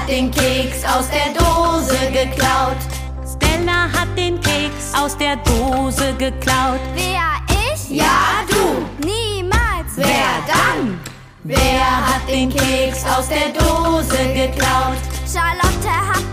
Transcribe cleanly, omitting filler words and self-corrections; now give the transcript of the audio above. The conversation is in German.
hat den Keks aus der Dose geklaut. Stella hat den Keks aus der Dose geklaut. Wer, ich? Ja, du. Niemals. Wer dann? Wer hat den Keks aus der Dose geklaut? Charlotte hat